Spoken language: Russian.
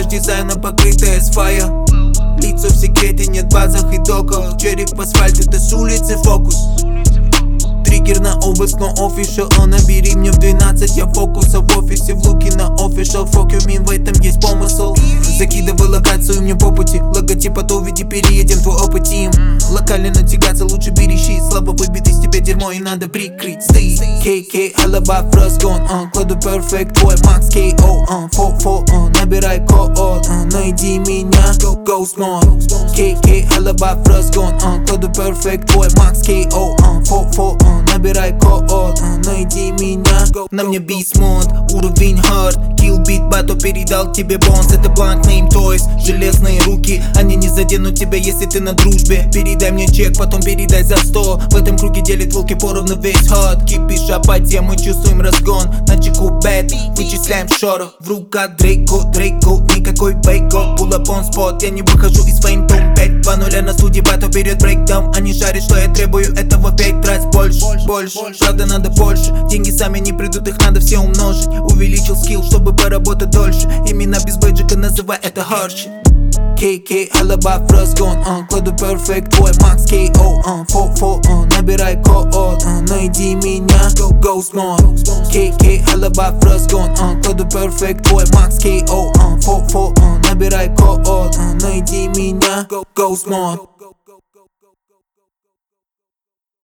дизайна, покрытая с фая. Лицо в секрете, нет в базах и доках. Череп в асфальт, это с улицы фокус. Триггер на обыск, но official. Набери мне в 12, я фокуса в офисе. В луке на official, fuck you mean, в этом есть помысл. Закидывай локацию мне по пути. Логотип, а то веди, переедем твой опыт тим. Локально натягаться, лучше берещи. Слабо выбит из тебя дерьмо и надо прикрыть стыд. KK, алаба, разгон, кладу perfect, твой Max KO, 4-4, набирай код, найди меня, go small. KK, алаба, разгон, кладу perfect, твой Max KO, 4-4, набирай код, найди меня. На мне beast mode, уровень hard, kill beat, бато передал тебе бонус. Это blank name toys, железные руки, они не заденут тебя, если ты на дружбе. Передай мне чек, потом передай за 100. В этом круге делит волки поровну весь ход. Кипиш, апатия, мы чувствуем разгон. На чеку бэт, вычисляем шорох. В руках Дрейко, никакой бейко. Pull up on spot, я не выхожу из фейнтом. 5-2-0 на студии, бато вперед брейкдаун. Они шарят, что я требую, этого 5 раз больше. Правда надо больше, деньги сами не придут, их надо все умножить. Увеличил скилл, чтобы поработать дольше. Именно без бейджика называй это hardship. KK, алаба, разгон, кладу perfect, твой Max KO, 4-4, набирай код, найди меня, go small. KK, алаба, разгон, кладу perfect, твой Max KO, 4-4, набирай код, найди меня, go small.